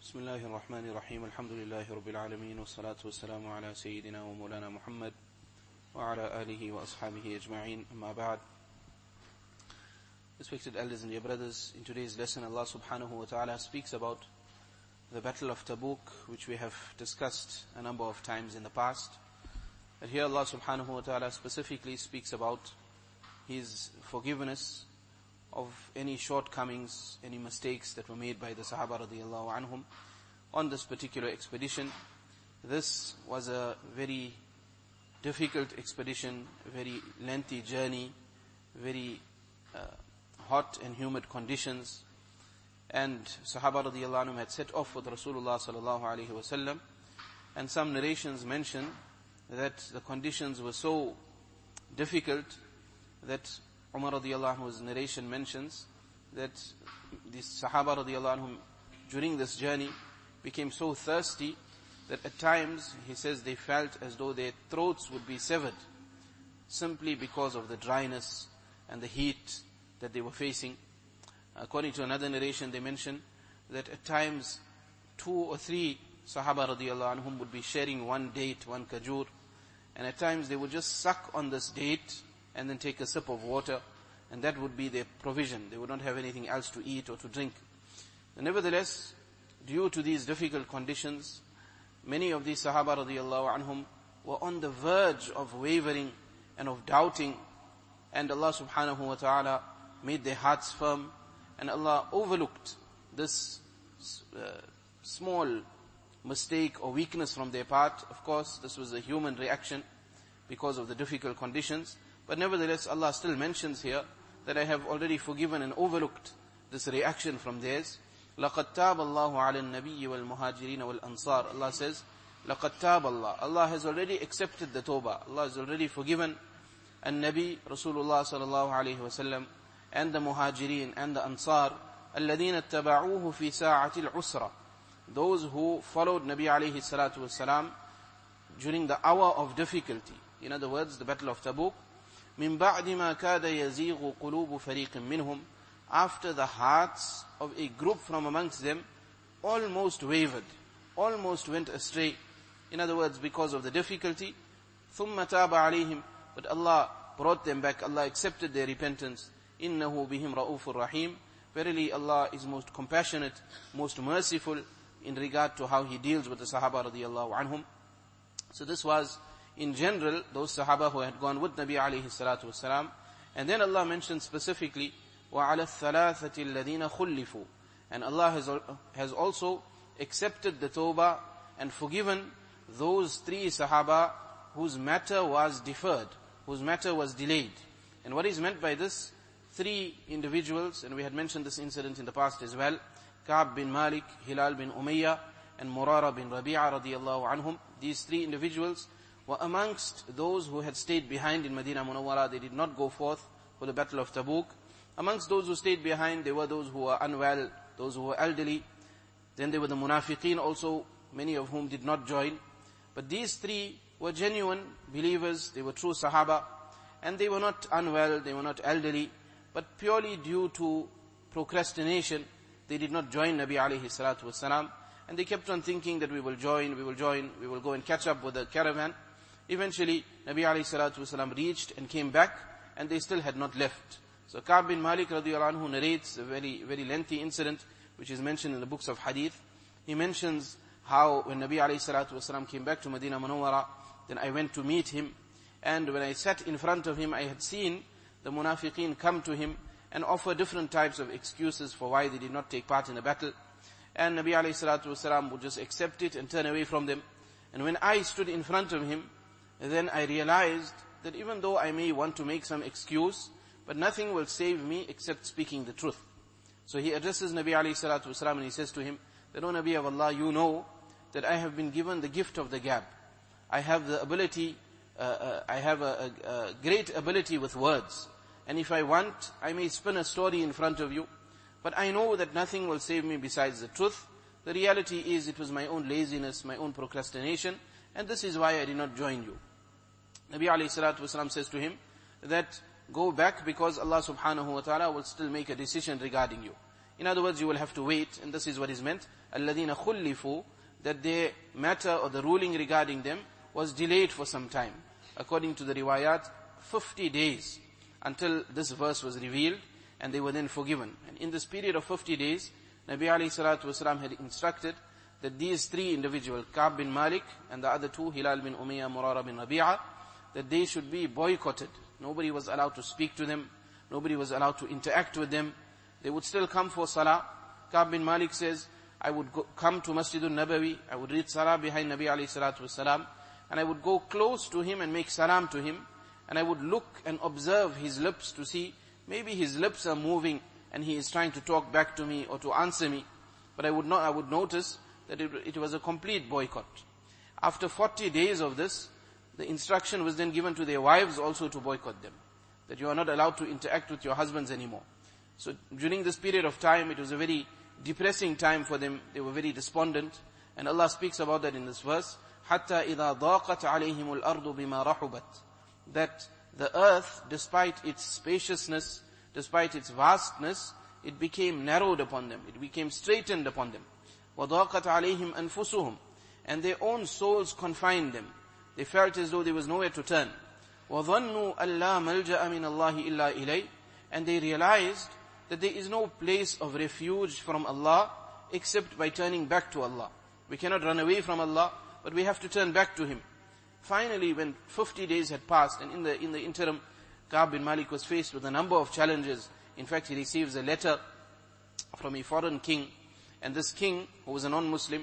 بسم الله الرحمن الرحيم الحمد لله رب العالمين والصلاة والسلام على سيدنا ومولانا محمد وعلى آله وأصحابه أجمعين أما بعد. Respected elders and dear brothers, in today's lesson Allah subhanahu wa ta'ala speaks about the battle of Tabuk, which we have discussed a number of times in the past. But here Allah subhanahu wa ta'ala specifically speaks about His forgiveness of any shortcomings, any mistakes that were made by the Sahaba radiyallahu anhum on this particular expedition. This was a very difficult expedition, a very lengthy journey, very hot and humid conditions. And Sahaba radiyallahu anhum had set off with Rasulullah sallallahu alayhi wasallam. And some narrations mention that the conditions were so difficult that Umar radiyallahu anhu's narration mentions that the Sahaba radiyallahu anhum during this journey became so thirsty that at times, he says, they felt as though their throats would be severed simply because of the dryness and the heat that they were facing. According to another narration, they mention that at times 2 or 3 Sahaba radiyallahu anhum would be sharing one date, one kajur, and at times they would just suck on this date and then take a sip of water, and that would be their provision. They would not have anything else to eat or to drink. And nevertheless, due to these difficult conditions, many of these Sahaba radiyallahu anhum were on the verge of wavering and of doubting, and Allah subhanahu wa ta'ala made their hearts firm, and Allah overlooked this small mistake or weakness from their part. Of course, this was a human reaction because of the difficult conditions. But nevertheless, Allah still mentions here that I have already forgiven and overlooked this reaction from theirs. لَقَدْ تَابَ اللَّهُ عَلَى النَّبِيِّ وَالْمُهَاجِرِينَ وَالْأَنصَارِ. Allah says, لَقَدْ تَابَ اللَّهُ. Allah has already accepted the tawbah. Allah has already forgiven An-Nabi, Rasulullah sallallahu alayhi wa sallam, and the Muhajirin and the Ansar, الَّذِينَ اتَّبَعُوهُ فِي سَاعَةِ الْعُسْرَةِ. Those who followed Nabi alayhi salatu wasalam during the hour of difficulty. In other words, the battle of Tabuk. مِنْ بَعْدِ مَا كَادَ يَزِيغُ قُلُوبُ فَرِيقٍ مِّنْهُمْ. After the hearts of a group from amongst them almost wavered, almost went astray. In other words, because of the difficulty. ثُمَّ تَابَ عَلَيْهِمْ. But Allah brought them back. Allah accepted their repentance. إِنَّهُ بِهِمْ رَؤُوفٌ رَحِيمٌ. Verily Allah is most compassionate, most merciful in regard to how He deals with the Sahaba radiyallahu anhum. So this was in general those Sahaba who had gone with Nabi alayhi salatu wasalam. And then Allah mentioned specifically وَعَلَى الثَّلَاثَةِ الَّذِينَ خُلِّفُوا. And Allah has also accepted the tawbah and forgiven those 3 Sahaba whose matter was deferred, whose matter was delayed. And what is meant by this? 3 individuals, and we had mentioned this incident in the past as well, Ka'b bin Malik, Hilal bin Umayyah, and Murara bin Rabi'a radiyallahu anhum. These 3 individuals were amongst those who had stayed behind in Medina Munawwara. They did not go forth for the battle of Tabuk. Amongst those who stayed behind, there were those who were unwell, those who were elderly. Then there were the munafiqeen also, many of whom did not join. But these 3 were genuine believers, they were true Sahaba, and they were not unwell, they were not elderly, but purely due to procrastination, they did not join Nabi alayhi salatu wasalam, and they kept on thinking that we will join, we will go and catch up with the caravan. Eventually, Nabi alayhi salatu wasalam reached and came back, and they still had not left. So Ka'b bin Malik radiyallahu anhu narrates a very, very lengthy incident, which is mentioned in the books of hadith. He mentions how when Nabi alayhi salatu wasalam came back to Medina Munawwara, then I went to meet him, and when I sat in front of him, I had seen the munafiqeen come to him and offer different types of excuses for why they did not take part in the battle. And Nabi alayhi salatu wasalam would just accept it and turn away from them. And when I stood in front of him, then I realized that even though I may want to make some excuse, but nothing will save me except speaking the truth. So he addresses Nabi alayhi salatu wasalam and he says to him that, O Nabi of Allah, you know that I have been given the gift of the gab. I have the ability, I have a great ability with words. And if I want, I may spin a story in front of you. But I know that nothing will save me besides the truth. The reality is it was my own laziness, my own procrastination, and this is why I did not join you. Nabi alayhi salatu wasalam says to him that go back because Allah subhanahu wa ta'ala will still make a decision regarding you. In other words, you will have to wait, and this is what is meant. الَّذِينَ خُلِّفُوا, that their matter or the ruling regarding them was delayed for some time. According to the riwayat, 50 days until this verse was revealed, and they were then forgiven. And in this period of 50 days, Nabi alayhi salatu wasalam had instructed that these three individuals, Ka'b bin Malik and the other two, Hilal bin Umayyah, Murara bin Rabi'ah, that they should be boycotted. Nobody was allowed to speak to them. Nobody was allowed to interact with them. They would still come for salah. Ka'b bin Malik says, I would come to Masjidul Nabawi, I would read salah behind Nabi alayhi salatu wasalam, and I would go close to him and make salam to him, and I would look and observe his lips to see, maybe his lips are moving and he is trying to talk back to me or to answer me. But I would notice that it was a complete boycott. After 40 days of this, the instruction was then given to their wives also to boycott them. That you are not allowed to interact with your husbands anymore. So during this period of time, it was a very depressing time for them. They were very despondent. And Allah speaks about that in this verse. حَتَّى إِذَا ضَاقَتْ عَلَيْهِمُ الْأَرْضُ بِمَا رَحُبَتْ, that the earth, despite its spaciousness, despite its vastness, it became narrowed upon them. It became straightened upon them. وَضَاقَتْ عَلَيْهِمْ أَنفُسُهُمْ, and their own souls confined them. They felt as though there was nowhere to turn. وَظَنُّوا أَلَّا مَلْجَأَ مِنَ اللَّهِ إِلَّا إِلَيْهِ, and they realized that there is no place of refuge from Allah except by turning back to Allah. We cannot run away from Allah, but we have to turn back to Him. Finally, when 50 days had passed, and in the interim, Ka'b bin Malik was faced with a number of challenges. In fact, he receives a letter from a foreign king, and this king, who was a non-Muslim,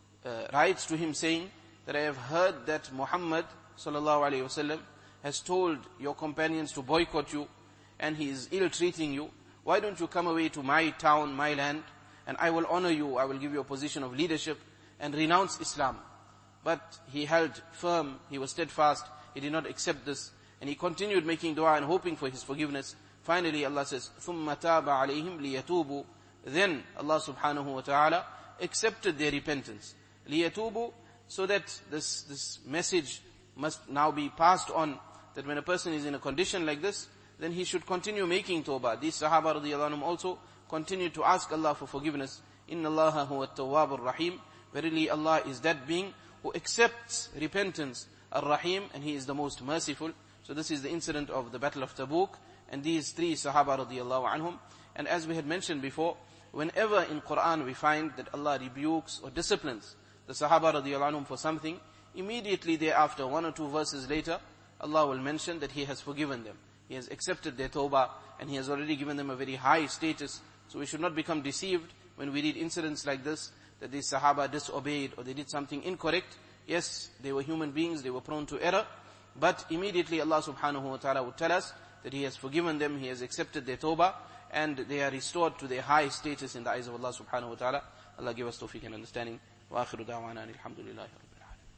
writes to him saying that I have heard that Muhammad sallallahu alaihi wasallam has told your companions to boycott you, and he is ill-treating you. Why don't you come away to my town, my land, and I will honor you, I will give you a position of leadership, and renounce Islam. But he held firm, he was steadfast, he did not accept this, and he continued making dua and hoping for his forgiveness. Finally, Allah says, ثُمَّ تَابَ عَلَيْهِمْ لِيَتُوبُوا, then Allah subhanahu wa ta'ala accepted their repentance. لِيَتُوبُوا, so that this message must now be passed on, that when a person is in a condition like this, then he should continue making tawbah. These Sahaba radiyallahu anhum also continued to ask Allah for forgiveness. إِنَّ اللَّهَ هُوَ التَّوَّابُ الرَّحِيمُ, verily Allah is that being who accepts repentance, Ar-Rahim, and He is the most merciful. So this is the incident of the Battle of Tabuk, and these three Sahaba radiyallahu anhum. And as we had mentioned before, whenever in Quran we find that Allah rebukes or disciplines the Sahaba radiyallahu anhum for something, immediately thereafter, one or two verses later, Allah will mention that He has forgiven them. He has accepted their tawbah, and He has already given them a very high status. So we should not become deceived when we read incidents like this, that these Sahaba disobeyed or they did something incorrect. Yes, they were human beings, they were prone to error, but immediately Allah subhanahu wa ta'ala would tell us that He has forgiven them, He has accepted their tawbah, and they are restored to their high status in the eyes of Allah subhanahu wa ta'ala. Allah give us tawfiq and understanding. Wa akhiru da'wana alhamdulillahi.